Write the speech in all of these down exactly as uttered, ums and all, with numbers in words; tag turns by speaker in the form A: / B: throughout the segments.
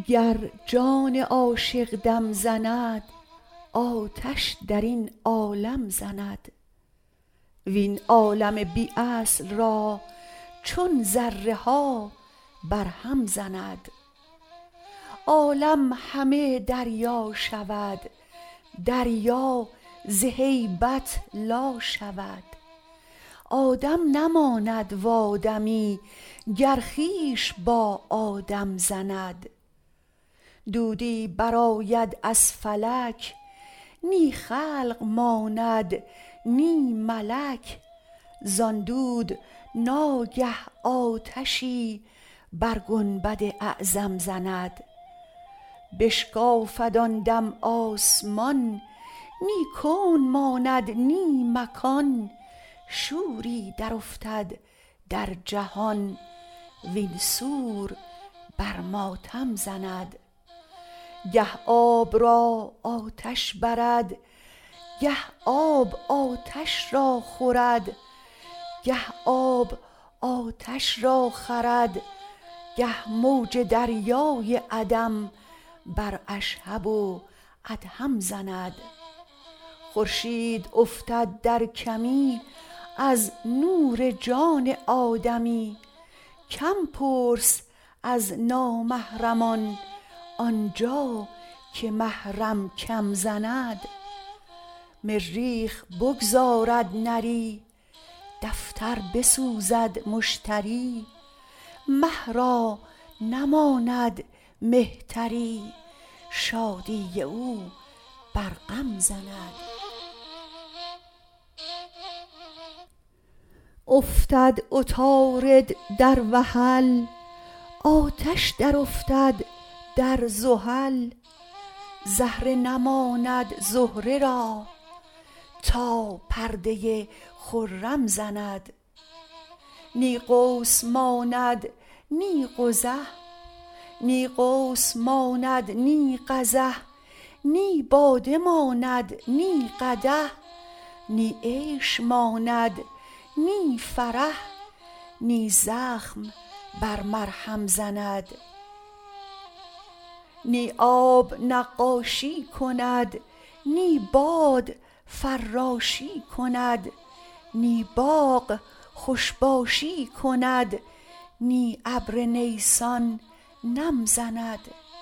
A: گر جان عاشق دم زند آتش در این عالم زند وین عالم بی اصل را چون ذره ها برهم زند عالم همه دریا شود دریا ز هیبت لا شود آدم نماند و آدمی گر خویش با آدم زند دودی برآید از فلک نی خلق ماند نی ملک زان دود ناگه آتشی بر گنبد اعظم زند بشکافد آن دم آسمان نی کون ماند نی مکان شوری درافتد در جهان وین سور بر ماتم زند گه آب را آتش برد گه آب آتش را خورد گه آب آتش را خورد گه موج دریای عدم بر اشهب و ادهم زند خورشید افتد در کمی از نور جان آدمی کم پرس از نامحرمان آنجا که محرم کم زند مریخ بگذارد نری دفتر بسوزد مشتری مه را نماند مهتری شادی او بر غم زند افتد عطارد در وحل آتش درافتد در زحل زهره نماند زهره را تا پرده خرم زند نی قوس ماند نی قزح نی قوس ماند نی قزح نی باده ماند نی قدح نی عیش ماند نی فرح نی زخم بر مرهم زند نی آب نقاشی کند نی باد فراشی کند نی باغ خوش باشی کند نی ابر نیسان نم زند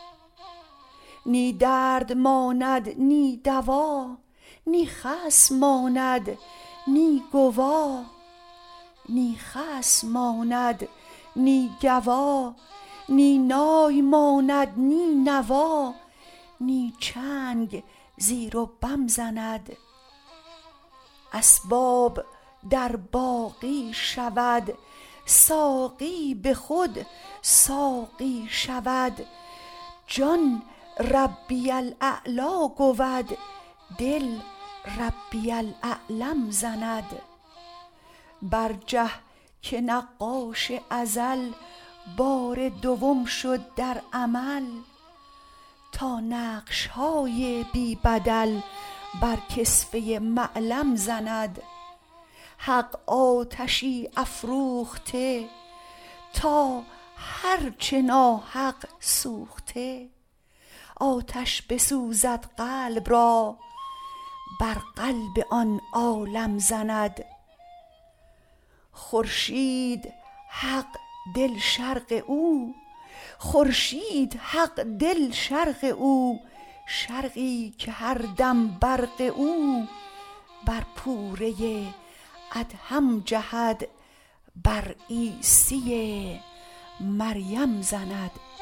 A: نی درد ماند نی دوا نی خصم ماند نی گوا نی خصم ماند نی گوا نی نای ماند نی نوا نی چنگ زیر و بم زند اسباب در باقی شود ساقی به خود ساقی شود جان ربی الاعلی گود دل ربی الاعلم زند برجه که نقاش ازل بار دوم شد در عمل تا نقش های بی بدل بر کسوه معلم زند حق آتشی افروخته تا هرچه ناحق سوخته آتش بسوزد قلب را بر قلب آن عالم زند خورشید حق دل شرق او خورشید حق دل شرق او شرقی که هر دم برق او بر پوره ادهم جهد بر عیسی مریم زند